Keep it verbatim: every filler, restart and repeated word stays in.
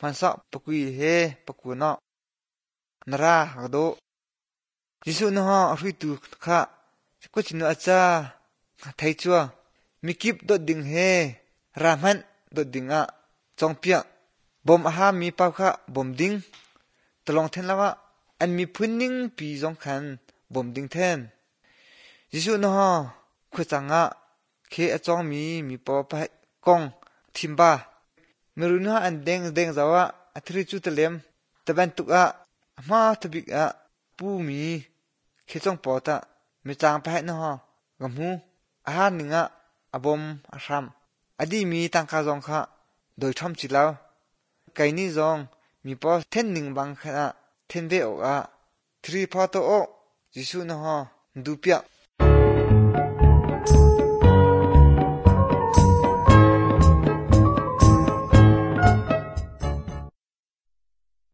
มันสอบปกุยเฮปกุนอกนราหักโดยิสุนฮอรุยตุข้าก็จินอาจาไทยจัวมีกิบดดดิ่งเฮรามันดดดิ่งอะจงเปียบอมอาหามีปาวข้าบอมดิ่งตลองเทนละวะอันมีพื้นนิ่งปีจงขันบอมดิ่งเทนยิสุนฮอคุจังอะเคอจองมีมีปอไปกองทิมบาเมรุนฮาอันเด้งเด้งจาวะอัทริจุตเลมตะบันตุกอะมาทบิกอะปูมีเคจงปอตะมีจางไปนะฮะกำหูอาหารหนึ่งอะอบอมอารัมอดีมีตังคาจงค่ะโดยทอมจิลาวไกนี่จงมีปอเทนหนึ่งบังขณะเทนเวออะทรีพอโตโอจิสุนะฮะดูเปีย